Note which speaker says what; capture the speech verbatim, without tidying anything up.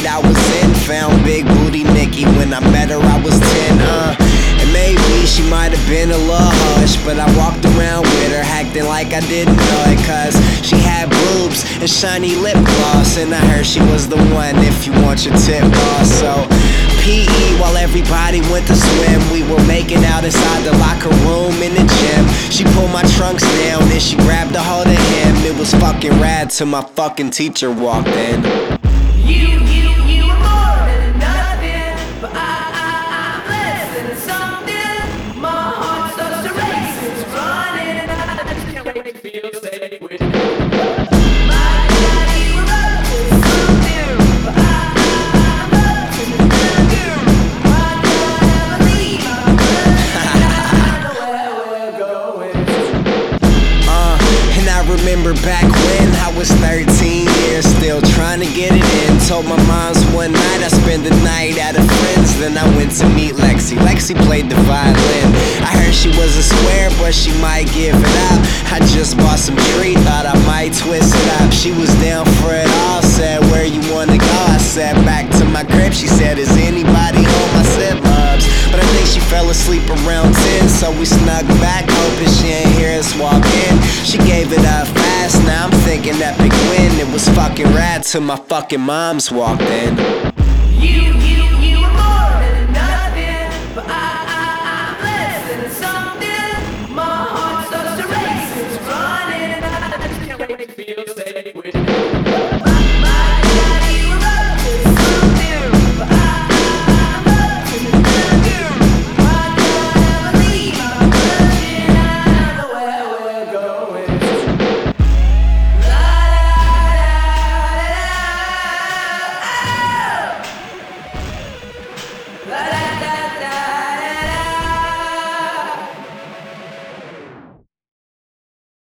Speaker 1: state I was in. Found big booty Nikki when I met her I was ten, uh And maybe she might have been a little hush, but I walked around with her acting like I didn't know it. Cause she had boobs and shiny lip gloss, and I heard she was the one if you want your tip boss. So P E while everybody went to swim, we were making out inside the locker room in the gym. She pulled my trunks down and she grabbed a hold of him. It was fucking rad till my fucking teacher walked in.
Speaker 2: You, you, you were more than nothing, but I, I, I'm less than something. My heart starts to race, it's running, and I just can't wait to feel safe with you. My God, you were up to something, but I, I, I'm up to nothing. My God, I believe I'm good, I know where we're going.
Speaker 1: Uh, and I remember back when I was thirteen years, still trying to get it in. Told my moms one night I spent the night at a friend's, then I went to meet Lexi. Lexi played the violin. I heard she was a square, but she might give it up. I just bought some tree, thought I might twist it up. She was down for it all, said, where you wanna go? I said, back to my crib. She said, is anybody home? I said, Bubs. But I think she fell asleep around ten, so we snuck back, hoping she ain't hear us walk in. She gave it up fast, now I'm thinking epic win. It was fucking rad till my fucking moms walked in.